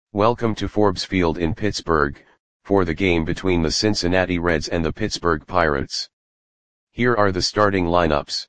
Welcome to Forbes Field in Pittsburgh, for the game between the Cincinnati Reds and the Pittsburgh Pirates. Here are the starting lineups.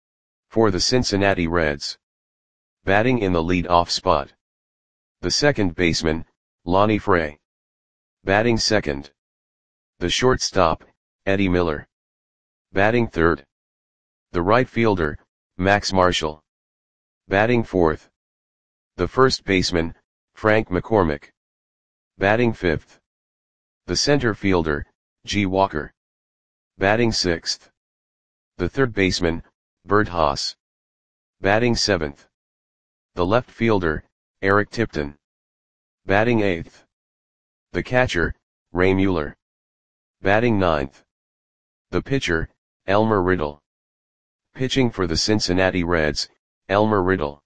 For the Cincinnati Reds. Batting in the lead-off spot. The second baseman, Lonnie Fray. Batting second. The shortstop, Eddie Miller. Batting third. The right fielder, Max Marshall. Batting fourth. The first baseman, Frank McCormick. Batting fifth. The center fielder, G. Walker. Batting sixth. The third baseman, Bert Haas. Batting seventh. The left fielder, Eric Tipton. Batting eighth. The catcher, Ray Mueller. Batting ninth. The pitcher, Elmer Riddle. Pitching for the Cincinnati Reds, Elmer Riddle.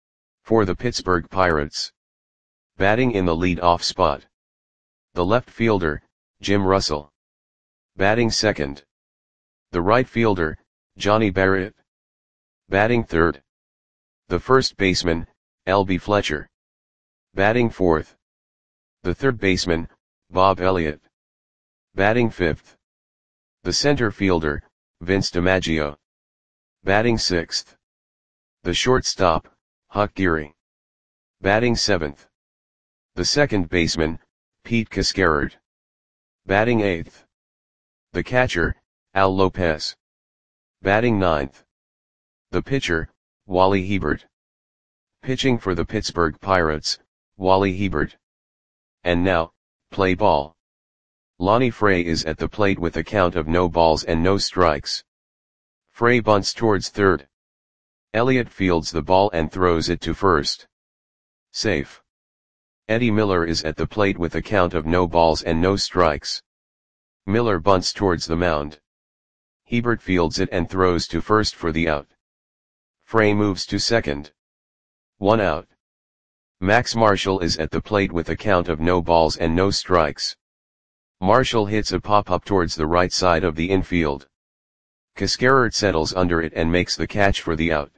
For the Pittsburgh Pirates. Batting in the lead-off spot. The left fielder, Jim Russell. Batting second. The right fielder, Johnny Barrett. Batting third. The first baseman, L.B. Fletcher. Batting fourth. The third baseman, Bob Elliott. Batting fifth. The center fielder, Vince DiMaggio. Batting sixth. The shortstop, Huck Geary. Batting seventh. The second baseman, Pete Cascarard. Batting eighth. The catcher, Al Lopez. Batting ninth. The pitcher, Wally Hebert. Pitching for the Pittsburgh Pirates, Wally Hebert. And now, play ball. Lonnie Fray is at the plate with a count of no balls and no strikes. Fray bunts towards third. Elliott fields the ball and throws it to first. Safe. Eddie Miller is at the plate with a count of no balls and no strikes. Miller bunts towards the mound. Hebert fields it and throws to first for the out. Fray moves to second. 1 out. Max Marshall is at the plate with a count of no balls and no strikes. Marshall hits a pop-up towards the right side of the infield. Cascarard settles under it and makes the catch for the out.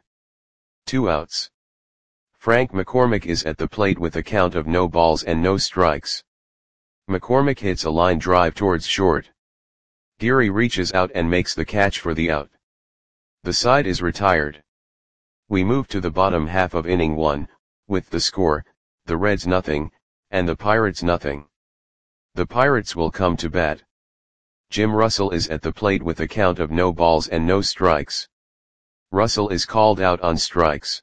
2 outs. Frank McCormick is at the plate with a count of no balls and no strikes. McCormick hits a line drive towards short. Geary reaches out and makes the catch for the out. The side is retired. We move to the bottom half of inning 1, with the score, the Reds 0, and the Pirates 0. The Pirates will come to bat. Jim Russell is at the plate with a count of no balls and no strikes. Russell is called out on strikes.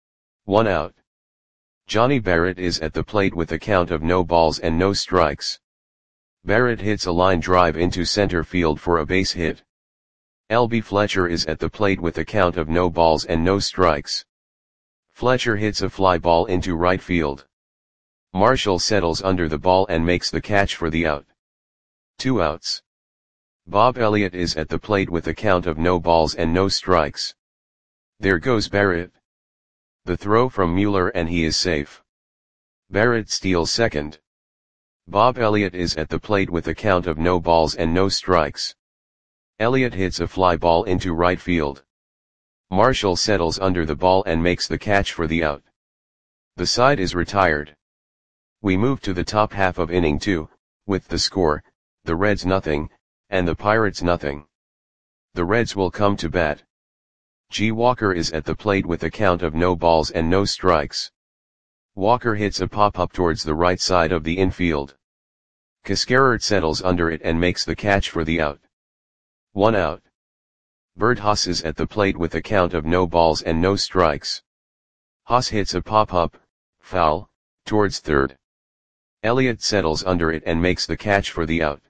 1 out. Johnny Barrett is at the plate with a count of no balls and no strikes. Barrett hits a line drive into center field for a base hit. L.B. Fletcher is at the plate with a count of no balls and no strikes. Fletcher hits a fly ball into right field. Marshall settles under the ball and makes the catch for the out. 2 outs. Bob Elliott is at the plate with a count of no balls and no strikes. There goes Barrett. The throw from Mueller and he is safe. Barrett steals second. Bob Elliott is at the plate with a count of no balls and no strikes. Elliott hits a fly ball into right field. Marshall settles under the ball and makes the catch for the out. The side is retired. We move to the top half of inning 2, with the score, the Reds 0, and the Pirates 0. The Reds will come to bat. G. Walker is at the plate with a count of no balls and no strikes. Walker hits a pop-up towards the right side of the infield. Cascarard settles under it and makes the catch for the out. 1 out. Bert Haas is at the plate with a count of no balls and no strikes. Haas hits a pop-up, foul, towards third. Elliott settles under it and makes the catch for the out.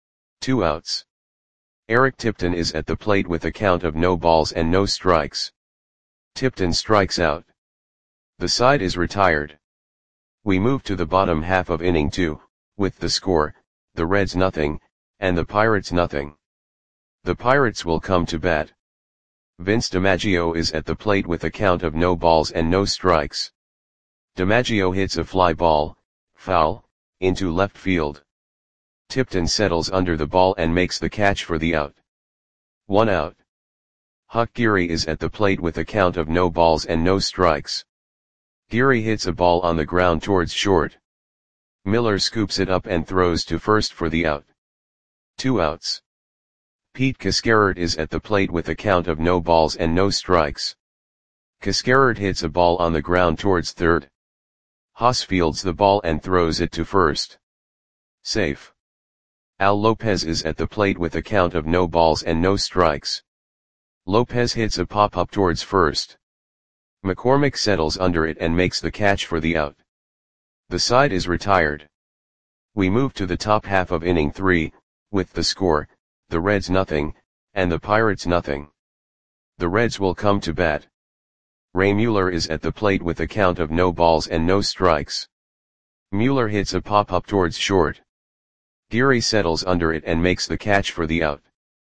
2 outs. Eric Tipton is at the plate with a count of no balls and no strikes. Tipton strikes out. The side is retired. We move to the bottom half of inning 2, with the score, the Reds 0, and the Pirates 0. The Pirates will come to bat. Vince DiMaggio is at the plate with a count of no balls and no strikes. DiMaggio hits a fly ball, foul, into left field. Tipton settles under the ball and makes the catch for the out. 1 out. Huck Geary is at the plate with a count of no balls and no strikes. Geary hits a ball on the ground towards short. Miller scoops it up and throws to first for the out. 2 outs. Pete Cascarard is at the plate with a count of no balls and no strikes. Cascarard hits a ball on the ground towards third. Haas fields the ball and throws it to first. Safe. Al Lopez is at the plate with a count of no balls and no strikes. Lopez hits a pop-up towards first. McCormick settles under it and makes the catch for the out. The side is retired. We move to the top half of inning 3, with the score, the Reds nothing, and the Pirates nothing. The Reds will come to bat. Ray Mueller is at the plate with a count of no balls and no strikes. Mueller hits a pop-up towards short. Geary settles under it and makes the catch for the out.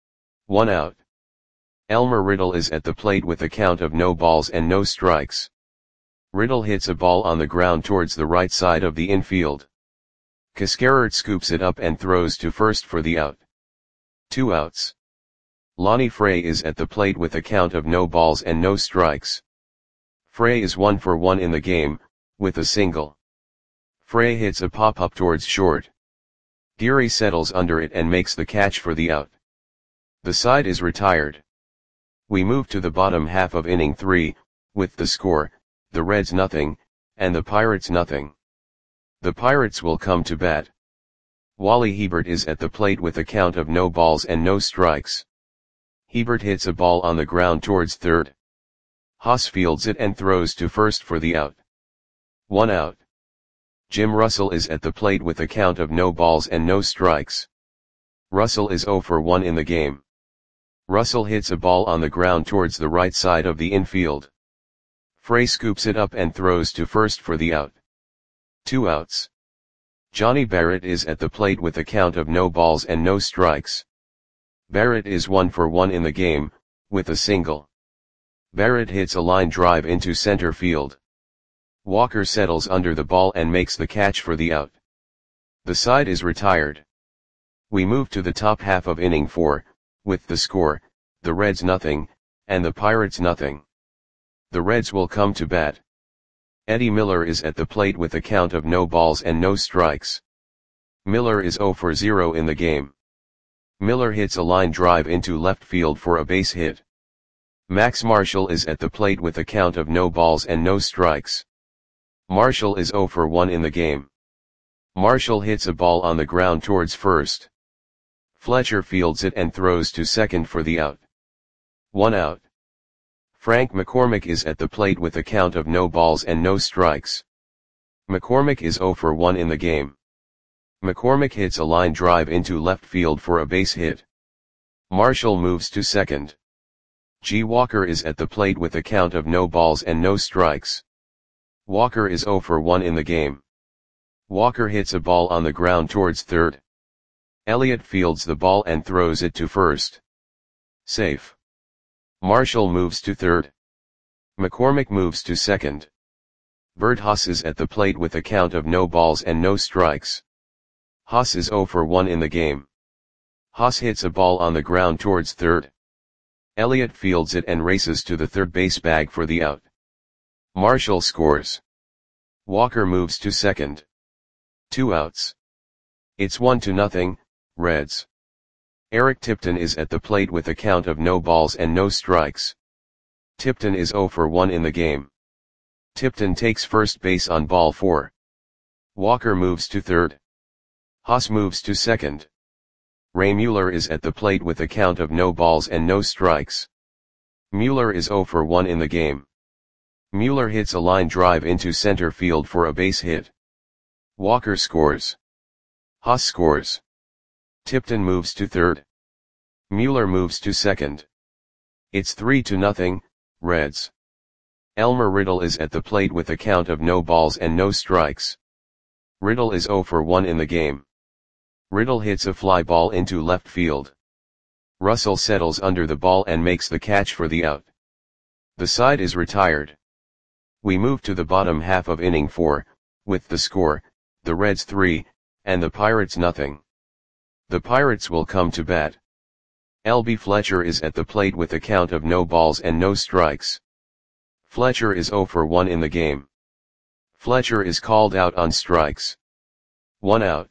1 out. Elmer Riddle is at the plate with a count of no balls and no strikes. Riddle hits a ball on the ground towards the right side of the infield. Cascarard scoops it up and throws to first for the out. 2 outs. Lonnie Frey is at the plate with a count of no balls and no strikes. Frey is 1 for 1 in the game, with a single. Frey hits a pop-up towards short. Geary settles under it and makes the catch for the out. The side is retired. We move to the bottom half of inning 3, with the score, the Reds nothing, and the Pirates nothing. The Pirates will come to bat. Wally Hebert is at the plate with a count of no balls and no strikes. Hebert hits a ball on the ground towards third. Haas fields it and throws to first for the out. 1 out. Jim Russell is at the plate with a count of no balls and no strikes. Russell is 0 for 1 in the game. Russell hits a ball on the ground towards the right side of the infield. Frey scoops it up and throws to first for the out. 2 outs. Johnny Barrett is at the plate with a count of no balls and no strikes. Barrett is 1 for 1 in the game, with a single. Barrett hits a line drive into center field. Walker settles under the ball and makes the catch for the out. The side is retired. We move to the top half of inning 4, with the score, the Reds nothing, and the Pirates nothing. The Reds will come to bat. Eddie Miller is at the plate with a count of no balls and no strikes. Miller is 0 for 0 in the game. Miller hits a line drive into left field for a base hit. Max Marshall is at the plate with a count of no balls and no strikes. Marshall is 0 for 1 in the game. Marshall hits a ball on the ground towards first. Fletcher fields it and throws to second for the out. 1 out. Frank McCormick is at the plate with a count of no balls and no strikes. McCormick is 0 for 1 in the game. McCormick hits a line drive into left field for a base hit. Marshall moves to second. G. Walker is at the plate with a count of no balls and no strikes. Walker is 0 for 1 in the game. Walker hits a ball on the ground towards third. Elliott fields the ball and throws it to first. Safe. Marshall moves to third. McCormick moves to second. Bert Haas is at the plate with a count of no balls and no strikes. Haas is 0 for 1 in the game. Haas hits a ball on the ground towards third. Elliott fields it and races to the third base bag for the out. Marshall scores. Walker moves to second. 2 outs. It's 1-0, Reds. Eric Tipton is at the plate with a count of no balls and no strikes. Tipton is 0 for 1 in the game. Tipton takes first base on ball 4. Walker moves to third. Haas moves to second. Ray Mueller is at the plate with a count of no balls and no strikes. Mueller is 0 for 1 in the game. Mueller hits a line drive into center field for a base hit. Walker scores. Haas scores. Tipton moves to third. Mueller moves to second. It's 3-0, Reds. Elmer Riddle is at the plate with a count of no balls and no strikes. Riddle is 0 for 1 in the game. Riddle hits a fly ball into left field. Russell settles under the ball and makes the catch for the out. The side is retired. We move to the bottom half of inning 4, with the score, the Reds 3, and the Pirates nothing. The Pirates will come to bat. L.B. Fletcher is at the plate with a count of no balls and no strikes. Fletcher is 0 for 1 in the game. Fletcher is called out on strikes. 1 out.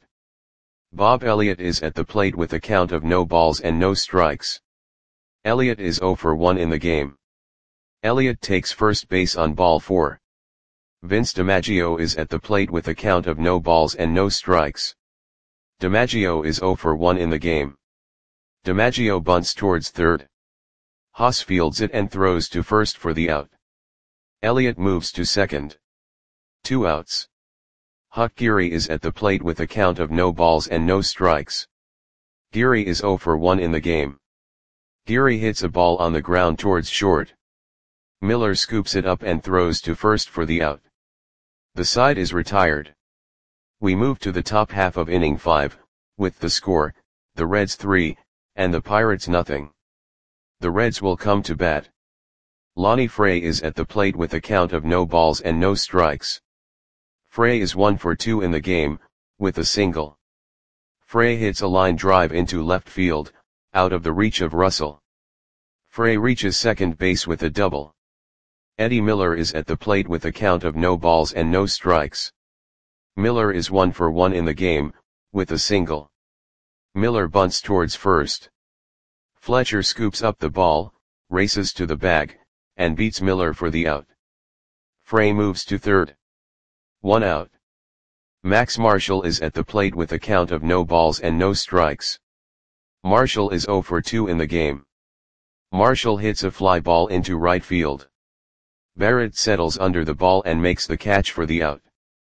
Bob Elliott is at the plate with a count of no balls and no strikes. Elliott is 0 for 1 in the game. Elliott takes first base on ball 4. Vince DiMaggio is at the plate with a count of no balls and no strikes. DiMaggio is 0 for 1 in the game. DiMaggio bunts towards third. Haas fields it and throws to first for the out. Elliott moves to second. 2 outs. Huck Geary is at the plate with a count of no balls and no strikes. Geary is 0 for 1 in the game. Geary hits a ball on the ground towards short. Miller scoops it up and throws to first for the out. The side is retired. We move to the top half of inning 5, with the score, the Reds 3, and the Pirates nothing. The Reds will come to bat. Lonnie Frey is at the plate with a count of no balls and no strikes. Frey is 1 for 2 in the game, with a single. Frey hits a line drive into left field, out of the reach of Russell. Frey reaches second base with a double. Eddie Miller is at the plate with a count of no balls and no strikes. Miller is 1 for 1 in the game, with a single. Miller bunts towards first. Fletcher scoops up the ball, races to the bag, and beats Miller for the out. Frey moves to third. 1 out. Max Marshall is at the plate with a count of no balls and no strikes. Marshall is 0 for 2 in the game. Marshall hits a fly ball into right field. Barrett settles under the ball and makes the catch for the out.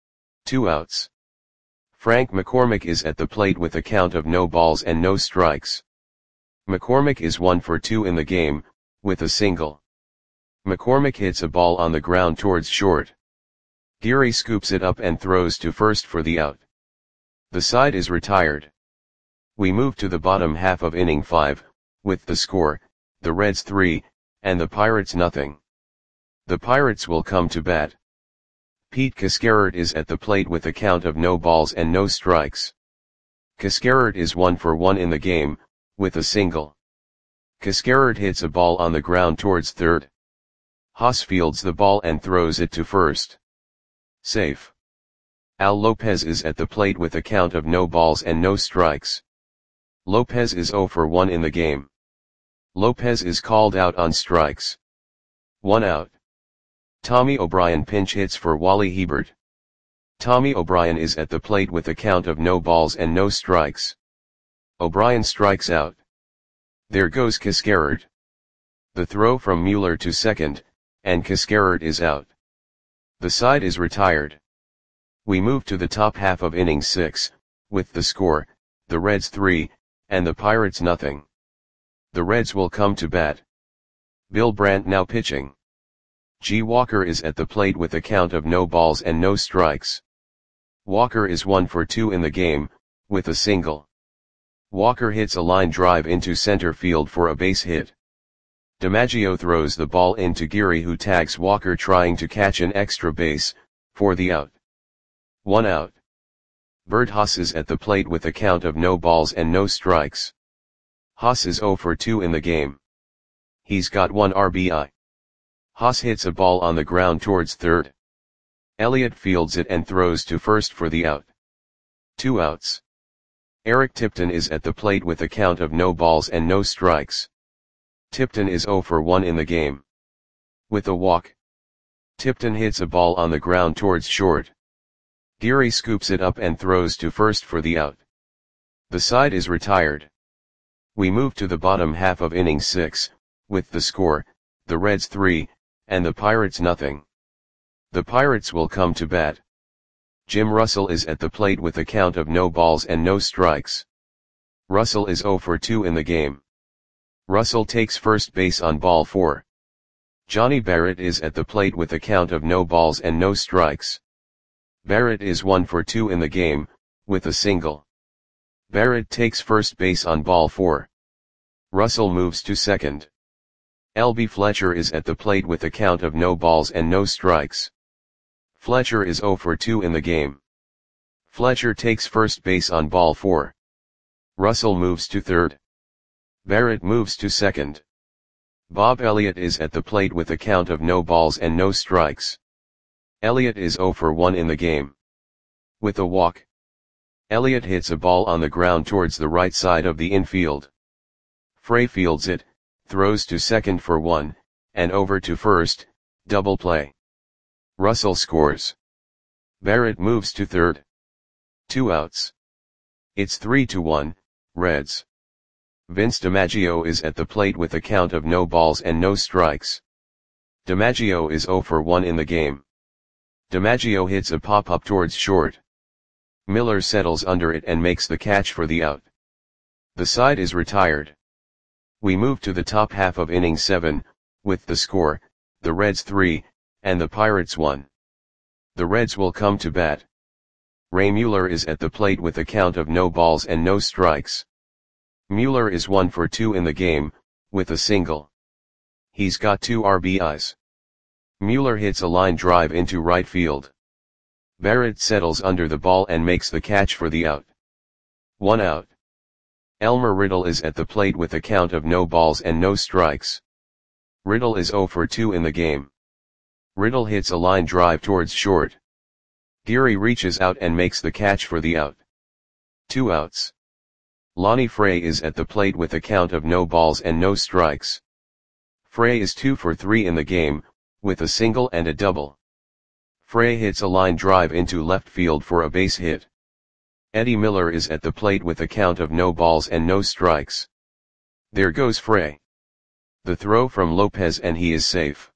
2 outs. Frank McCormick is at the plate with a count of no balls and no strikes. McCormick is 1 for 2 in the game, with a single. McCormick hits a ball on the ground towards short. Geary scoops it up and throws to first for the out. The side is retired. We move to the bottom half of inning 5, with the score, the Reds 3, and the Pirates nothing. The Pirates will come to bat. Pete Cascarert is at the plate with a count of no balls and no strikes. Cascarert is 1 for 1 in the game, with a single. Cascarert hits a ball on the ground towards third. Haas fields the ball and throws it to first. Safe. Al Lopez is at the plate with a count of no balls and no strikes. Lopez is 0 for 1 in the game. Lopez is called out on strikes. 1 out. Tommy O'Brien pinch hits for Wally Hebert. Tommy O'Brien is at the plate with a count of no balls and no strikes. O'Brien strikes out. There goes Cascarert. The throw from Mueller to second, and Cascarert is out. The side is retired. We move to the top half of inning 6, with the score, the Reds 3, and the Pirates nothing. The Reds will come to bat. Bill Brandt now pitching. G. Walker is at the plate with a count of no balls and no strikes. Walker is 1 for 2 in the game, with a single. Walker hits a line drive into center field for a base hit. DiMaggio throws the ball into Geary, who tags Walker trying to catch an extra base, for the out. 1 out. Bert Haas is at the plate with a count of no balls and no strikes. Haas is 0 for 2 in the game. He's got 1 RBI. Haas hits a ball on the ground towards third. Elliott fields it and throws to first for the out. 2 outs. Eric Tipton is at the plate with a count of no balls and no strikes. Tipton is 0 for 1 in the game. With a walk. Tipton hits a ball on the ground towards short. Geary scoops it up and throws to first for the out. The side is retired. We move to the bottom half of inning 6, with the score, the Reds 3, and the Pirates nothing. The Pirates will come to bat. Jim Russell is at the plate with a count of no balls and no strikes. Russell is 0 for 2 in the game. Russell takes first base on ball 4. Johnny Barrett is at the plate with a count of no balls and no strikes. Barrett is 1 for 2 in the game, with a single. Barrett takes first base on ball 4. Russell moves to second. L.B. Fletcher is at the plate with a count of no balls and no strikes. Fletcher is 0 for 2 in the game. Fletcher takes first base on ball 4. Russell moves to third. Barrett moves to second. Bob Elliott is at the plate with a count of no balls and no strikes. Elliott is 0 for 1 in the game. With a walk. Elliott hits a ball on the ground towards the right side of the infield. Frey fields it, throws to second for 1, and over to first, double play. Russell scores. Barrett moves to third. 2 outs. It's 3-1, Reds. Vince DiMaggio is at the plate with a count of no balls and no strikes. DiMaggio is 0 for 1 in the game. DiMaggio hits a pop-up towards short. Miller settles under it and makes the catch for the out. The side is retired. We move to the top half of inning 7, with the score, the Reds 3, and the Pirates 1. The Reds will come to bat. Ray Mueller is at the plate with a count of no balls and no strikes. Mueller is 1 for 2 in the game, with a single. He's got 2 RBIs. Mueller hits a line drive into right field. Barrett settles under the ball and makes the catch for the out. 1 out. Elmer Riddle is at the plate with a count of no balls and no strikes. Riddle is 0 for 2 in the game. Riddle hits a line drive towards short. Geary reaches out and makes the catch for the out. 2 outs. Lonnie Frey is at the plate with a count of no balls and no strikes. Frey is 2 for 3 in the game, with a single and a double. Frey hits a line drive into left field for a base hit. Eddie Miller is at the plate with a count of no balls and no strikes. There goes Frey. The throw from Lopez and he is safe.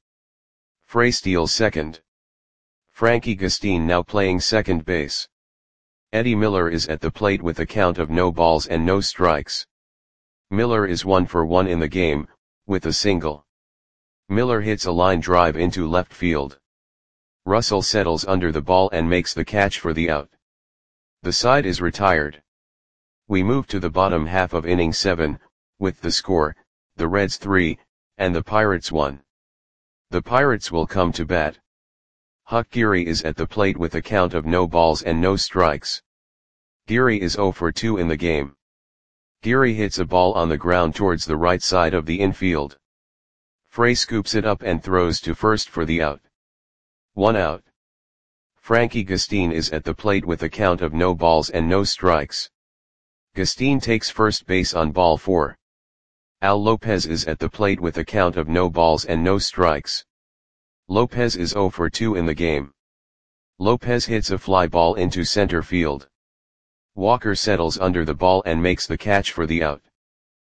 Frey steals second. Frankie Gustin now playing second base. Eddie Miller is at the plate with a count of no balls and no strikes. Miller is 1 for 1 in the game, with a single. Miller hits a line drive into left field. Russell settles under the ball and makes the catch for the out. The side is retired. We move to the bottom half of inning 7, with the score, the Reds 3, and the Pirates 1. The Pirates will come to bat. Huck Geary is at the plate with a count of no balls and no strikes. Geary is 0 for 2 in the game. Geary hits a ball on the ground towards the right side of the infield. Frey scoops it up and throws to first for the out. 1 out. Frankie Gustin is at the plate with a count of no balls and no strikes. Gustin takes first base on ball 4. Al Lopez is at the plate with a count of no balls and no strikes. Lopez is 0 for 2 in the game. Lopez hits a fly ball into center field. Walker settles under the ball and makes the catch for the out.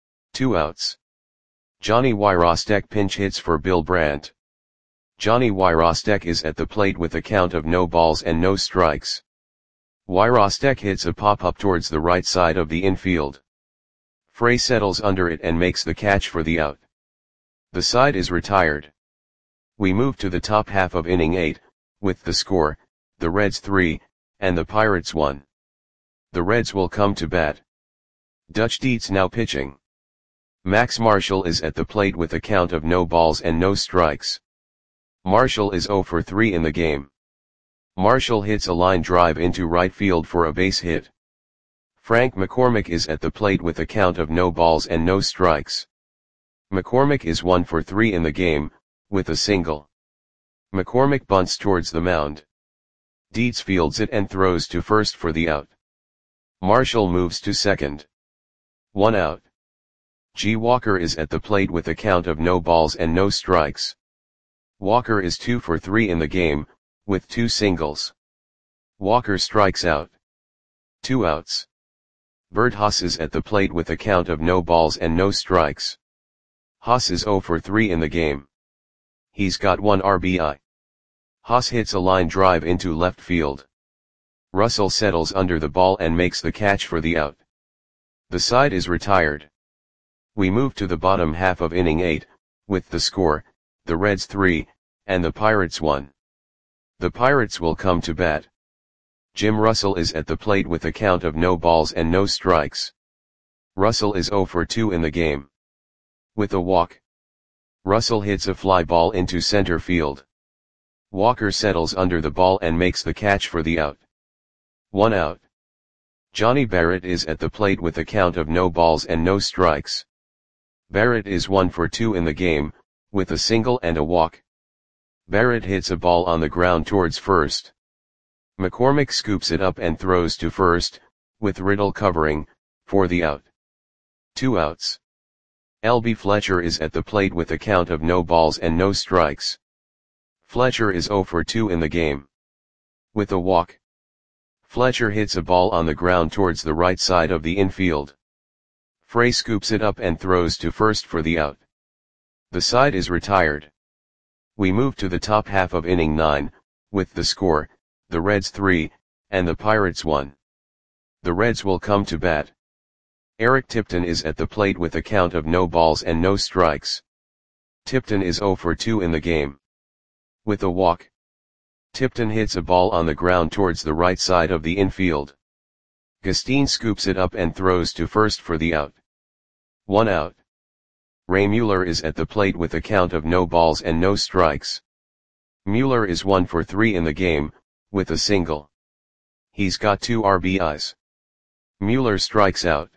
2 outs. Johnny Wyrostek pinch hits for Bill Brandt. Johnny Wyrostek is at the plate with a count of no balls and no strikes. Wyrostek hits a pop-up towards the right side of the infield. Frey settles under it and makes the catch for the out. The side is retired. We move to the top half of inning 8, with the score, the Reds 3, and the Pirates 1. The Reds will come to bat. Dutch Dietz now pitching. Max Marshall is at the plate with a count of no balls and no strikes. Marshall is 0 for 3 in the game. Marshall hits a line drive into right field for a base hit. Frank McCormick is at the plate with a count of no balls and no strikes. McCormick is 1 for 3 in the game, with a single. McCormick bunts towards the mound. Dietz fields it and throws to first for the out. Marshall moves to second. 1 out. G. Walker is at the plate with a count of no balls and no strikes. Walker is 2 for 3 in the game, with 2 singles. Walker strikes out. 2 outs. Bert Haas is at the plate with a count of no balls and no strikes. Haas is 0 for 3 in the game. He's got 1 RBI. Haas hits a line drive into left field. Russell settles under the ball and makes the catch for the out. The side is retired. We move to the bottom half of inning 8, with the score, the Reds 3, and the Pirates 1. The Pirates will come to bat. Jim Russell is at the plate with a count of no balls and no strikes. Russell is 0 for 2 in the game. With a walk. Russell hits a fly ball into center field. Walker settles under the ball and makes the catch for the out. 1 out. Johnny Barrett is at the plate with a count of no balls and no strikes. Barrett is 1 for 2 in the game, with a single and a walk. Barrett hits a ball on the ground towards first. McCormick scoops it up and throws to first, with Riddle covering, for the out. 2 outs. L.B. Fletcher is at the plate with a count of no balls and no strikes. Fletcher is 0 for 2 in the game. With a walk. Fletcher hits a ball on the ground towards the right side of the infield. Frey scoops it up and throws to first for the out. The side is retired. We move to the top half of inning 9, with the score, the Reds 3, and the Pirates 1. The Reds will come to bat. Eric Tipton is at the plate with a count of no balls and no strikes. Tipton is 0 for 2 in the game. With a walk. Tipton hits a ball on the ground towards the right side of the infield. Gustin scoops it up and throws to first for the out. 1 out. Ray Mueller is at the plate with a count of no balls and no strikes. Mueller is 1 for 3 in the game, with a single. He's got 2 RBIs. Mueller strikes out.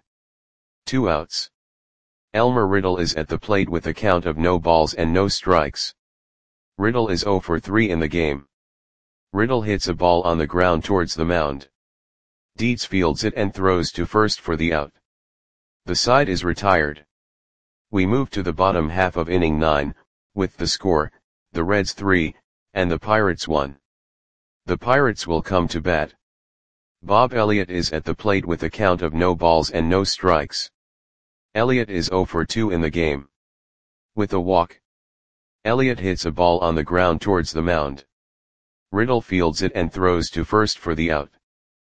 2 outs. Elmer Riddle is at the plate with a count of no balls and no strikes. Riddle is 0 for 3 in the game. Riddle hits a ball on the ground towards the mound. Dietz fields it and throws to first for the out. The side is retired. We move to the bottom half of inning 9, with the score, the Reds 3, and the Pirates 1. The Pirates will come to bat. Bob Elliott is at the plate with a count of no balls and no strikes. Elliott is 0 for 2 in the game. With a walk. Elliott hits a ball on the ground towards the mound. Riddle fields it and throws to first for the out.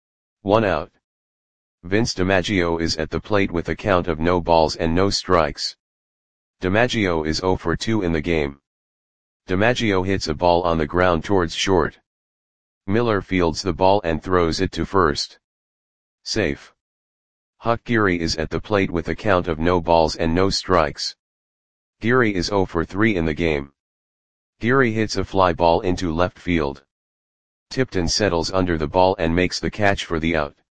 1 out. Vince DiMaggio is at the plate with a count of no balls and no strikes. DiMaggio is 0 for 2 in the game. DiMaggio hits a ball on the ground towards short. Miller fields the ball and throws it to first. Safe. Huck Geary is at the plate with a count of no balls and no strikes. Geary is 0 for 3 in the game. Geary hits a fly ball into left field. Tipton settles under the ball and makes the catch for the out.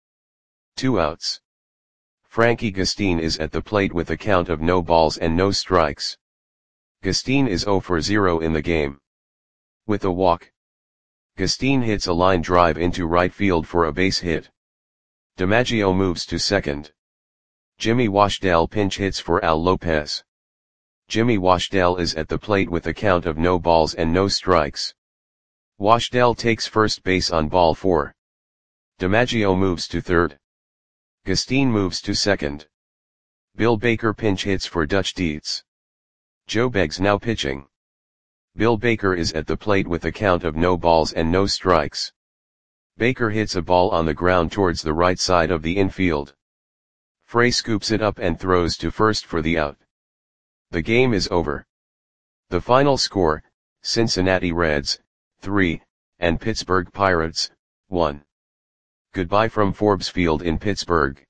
2 outs. Frankie Gustin is at the plate with a count of no balls and no strikes. Gustin is 0 for 0 in the game. With a walk. Gustin hits a line drive into right field for a base hit. DiMaggio moves to second. Jimmy Washdale pinch hits for Al Lopez. Jimmy Washdale is at the plate with a count of no balls and no strikes. Washdale takes first base on ball 4. DiMaggio moves to third. Gustin moves to second. Bill Baker pinch hits for Dutch Dietz. Joe Beggs now pitching. Bill Baker is at the plate with a count of no balls and no strikes. Baker hits a ball on the ground towards the right side of the infield. Frey scoops it up and throws to first for the out. The game is over. The final score, Cincinnati Reds, 3, and Pittsburgh Pirates, 1. Goodbye from Forbes Field in Pittsburgh.